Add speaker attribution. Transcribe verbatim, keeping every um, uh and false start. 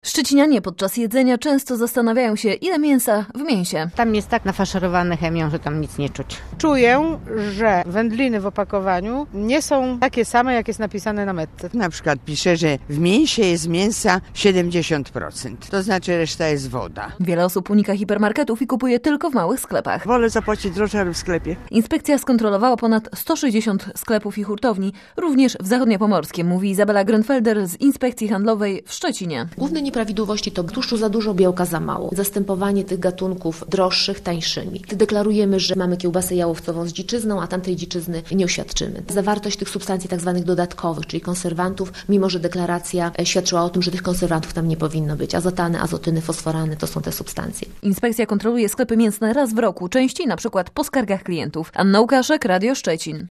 Speaker 1: Szczecinianie podczas jedzenia często zastanawiają się, ile mięsa w mięsie.
Speaker 2: Tam jest tak nafaszerowane chemią, że tam nic nie czuć.
Speaker 3: Czuję, że wędliny w opakowaniu nie są takie same, jak jest napisane na metce.
Speaker 4: Na przykład pisze, że w mięsie jest mięsa siedemdziesiąt procent, to znaczy reszta jest woda.
Speaker 1: Wiele osób unika hipermarketów i kupuje tylko w małych sklepach.
Speaker 5: Wolę zapłacić drożej, ale w sklepie.
Speaker 1: Inspekcja skontrolowała ponad sto sześćdziesiąt sklepów i hurtowni, również w Zachodniopomorskiem, mówi Izabela Grenfelder z Inspekcji Handlowej w Szczecinie.
Speaker 6: Główne nieprawidłowości to tłuszczu za dużo, białka za mało. Zastępowanie tych gatunków droższych tańszymi. Deklarujemy, że mamy kiełbasę jałowcową z dziczyzną, a tamtej dziczyzny nie oświadczymy. Zawartość tych substancji tak zwanych dodatkowych, czyli konserwantów, mimo że deklaracja świadczyła o tym, że tych konserwantów tam nie powinno być. Azotany, azotyny, fosforany to są te substancje.
Speaker 1: Inspekcja kontroluje sklepy mięsne raz w roku, częściej na przykład po skargach klientów. Anna Łukaszek, Radio Szczecin.